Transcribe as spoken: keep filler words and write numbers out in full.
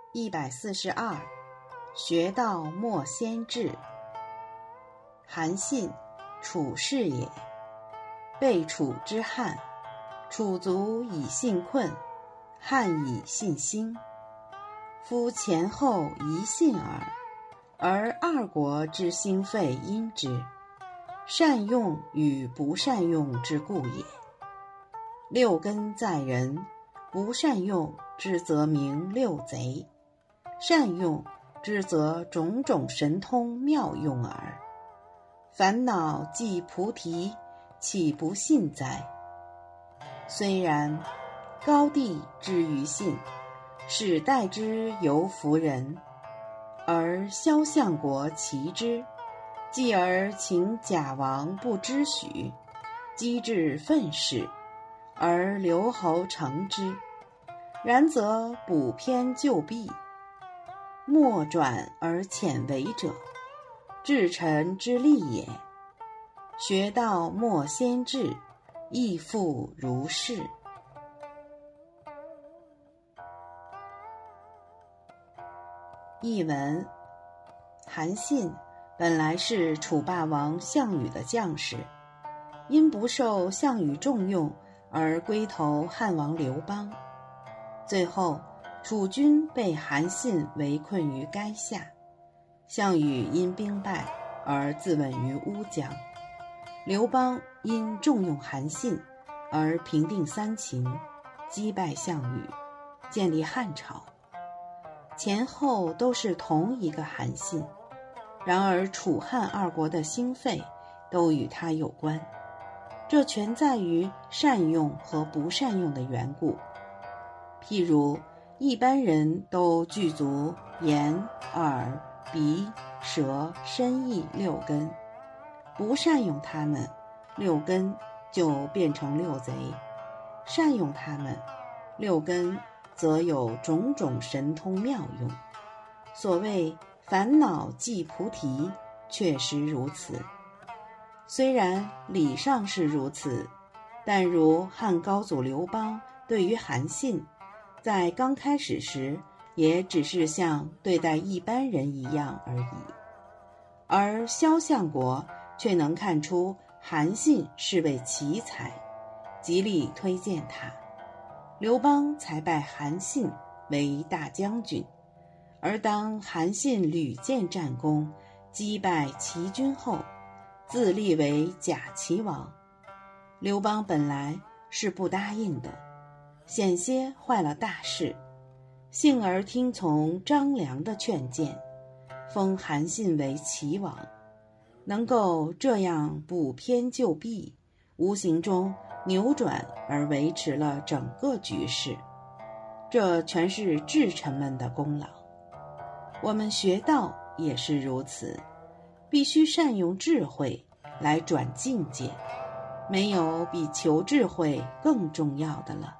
一百四十二，学道莫先治。韩信，楚氏也。被楚之汉，楚族以信困，汉以信兴。夫前后一信耳，而二国之兴废因之，善用与不善用之故也。六根在人，不善用之则名六贼，善用之则种种神通妙用耳。烦恼即菩提，岂不信哉？虽然，高帝之于信，使代之犹服人，而萧相国齐之，继而请贾王不知许，机智愤世，而留侯成之。然则补偏就弊，莫转而浅为者，治臣之利也。学道莫先治，亦复如是。译文：韩信本来是楚霸王项羽的将士，因不受项羽重用而归投汉王刘邦。最后，楚军被韩信围困于垓下，项羽因兵败而自刎于乌江。刘邦因重用韩信而平定三秦，击败项羽，建立汉朝。前后都是同一个韩信，然而楚汉二国的兴废都与他有关，这全在于善用和不善用的缘故。譬如一般人都具足眼、耳、鼻、舌、身、意六根，不善用它们，六根就变成六贼；善用它们，六根则有种种神通妙用。所谓烦恼即菩提，确实如此。虽然理上是如此，但如汉高祖刘邦对于韩信，在刚开始时也只是像对待一般人一样而已，而萧相国却能看出韩信是位奇才，极力推荐他，刘邦才拜韩信为大将军。而当韩信屡建战功，击败齐军后，自立为假齐王。刘邦本来是不答应的，险些坏了大事，幸而听从张良的劝谏，封韩信为齐王。能够这样补偏就弊，无形中扭转而维持了整个局势，这全是智臣们的功劳。我们学道也是如此，必须善用智慧来转境界，没有比求智慧更重要的了。